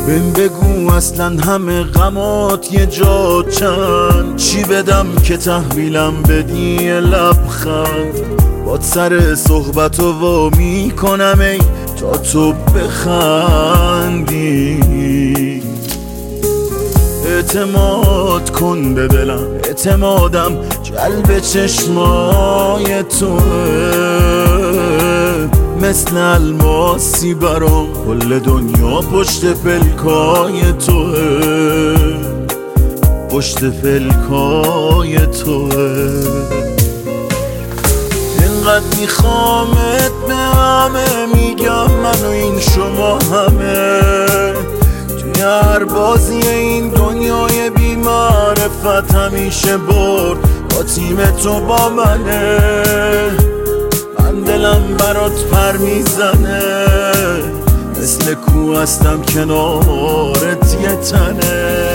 بهم بگو اصلا همه غمات یه جا چند، چی بدم که تحویلم بدی یه لبخند. باد سر صحبتو وا میکنم ای تا تو بخندی. اعتماد کن به دلم، اعتمادم جلب چشمای توه. مثل الماسی برام کل دنیا پشت پلکای توه، پشت پلکای توه. اینقدر میخوامت به همه میگم من و این شما همه. توی هر بازی این دنیای بی معرفت همیشه برد با تیم تو با منه. من دلم برات پر میزنه، مثل کوه هستم کنارت یه تنه.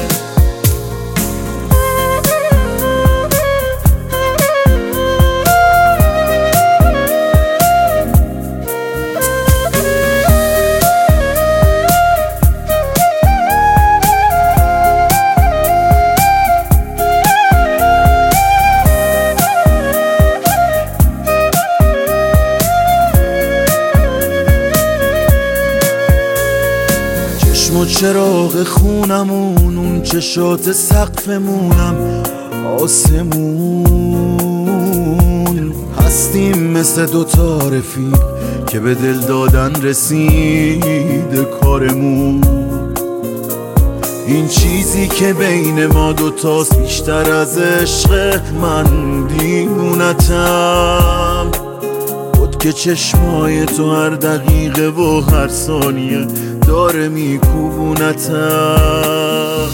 چشم و چراغ خونمون، اون چشات سقفمونم آسمون. هستیم مثل دوتا رفیق که به دل دادن رسیده کارمون. این چیزی که بین ما دوتاست بیشتر از عشق، من دیوونتم. خود که چشمای تو هر دقیقه و هر ثانیه داره میکوبونتم.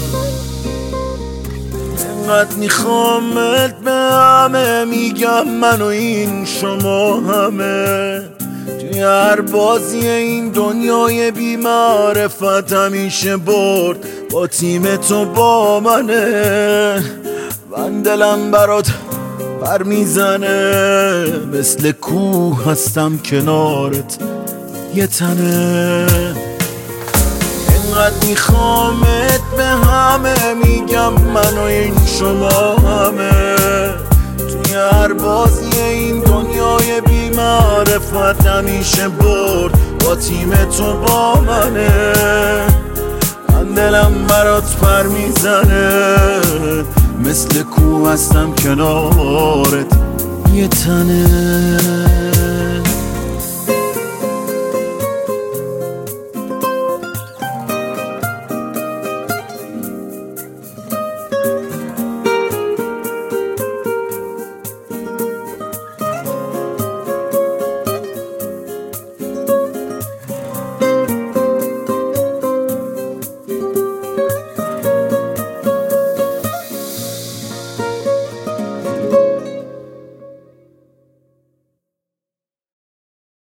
اینقدر میخوامت به همه میگم من و این شما همه. توی هر بازی این دنیای بی معرفت همیشه برد با تیم تو با منه. من دلم برات پر میزنه، مثل کوه هستم کنارت یه تنه. اینقدر میخوامت به همه میگم من و این شما همه. توی هر بازی این دنیای بی معرفت همیشه برد با تیم تو با منه. من دلم برات پر میزنه، مثل کوه هستم کنارت یه تنه.